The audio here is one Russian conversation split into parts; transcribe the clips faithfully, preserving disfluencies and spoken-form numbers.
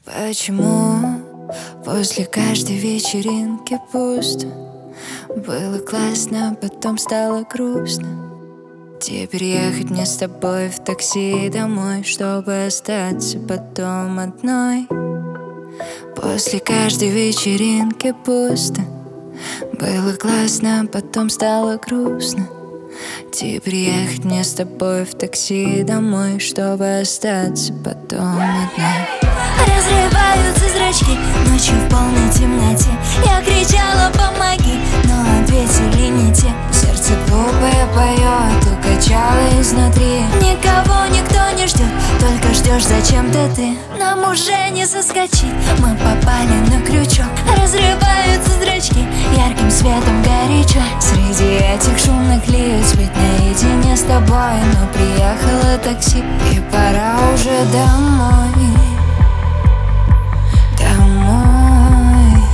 Почему после каждой вечеринки пусто? Было классно, потом стало грустно. Теперь ехать мне с тобой в такси домой, чтобы остаться потом одной. После каждой вечеринки пусто. Было классно, потом стало грустно. Теперь ехать мне с тобой в такси домой, чтобы остаться потом одной. Разрываются зрачки ночью в полной темноте. Я кричала «помоги», но ответили не те. Сердце глупое поет, укачало изнутри. Никого никто не ждет, только ждешь зачем-то ты. Нам уже не соскочить, мы попали на крючок. Разрываются зрачки, ярким светом горячо. Среди этих шумных лиц быть наедине с тобой. Но приехало такси, и пора уже домой. Домой.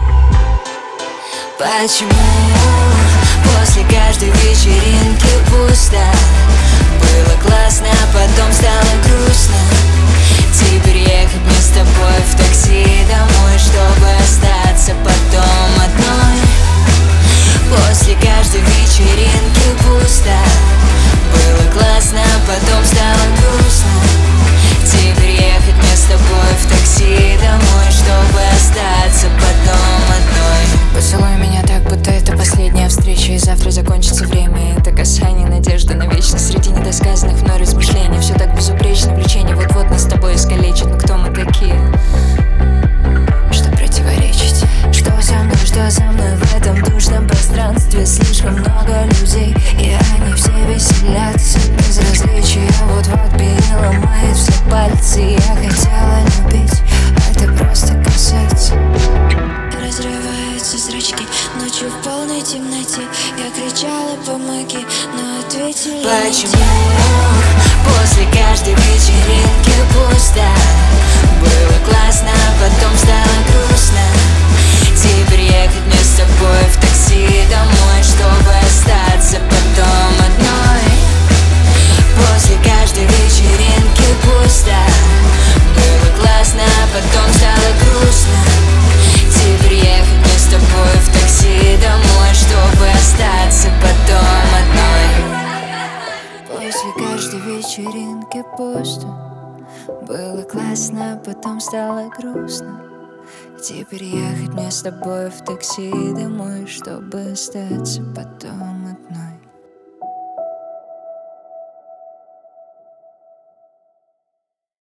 Почему после каждой вечеринки пусто? Было классно, потом стало грустно. Теперь ехать мне с тобой в такси домой, чтобы остаться потом одной. После каждой вечеринки пусто. Было классно, потом стало грустно. Теперь ехать мне с тобой в такси домой, чтобы остаться потом одной. Поцелуй меня так, будто это последняя встреча, и завтра закончится время. Это касание, надежда на вечность среди недосказанных мной размышлений. Все так безупречно, влечение вот-вот нас с тобой искалечит. Но кто мы такие, что противоречить? Что за мной, что за мной в этом душном пространстве? Слишком много людей, и они все веселятся. Безразличие вот-вот переломает все пальцы. Я хотела любить, а ты просто касаться. Разрываются зрачки ночью в полной темноте. Я кричала «помоги», но ответили Почему после каждой вечеринки пусто? Было классно, потом стало грустно. Теперь ехать мне с тобой в такси домой, чтобы остаться потом одной. После каждой вечеринки пусто. Было классно, потом стало грустно. Теперь ехать мне с тобой в такси домой, чтобы остаться потом одной. После каждой вечеринки пусто. Было классно, потом стало грустно. Теперь ехать мне с тобой в такси домой, чтобы остаться потом одной.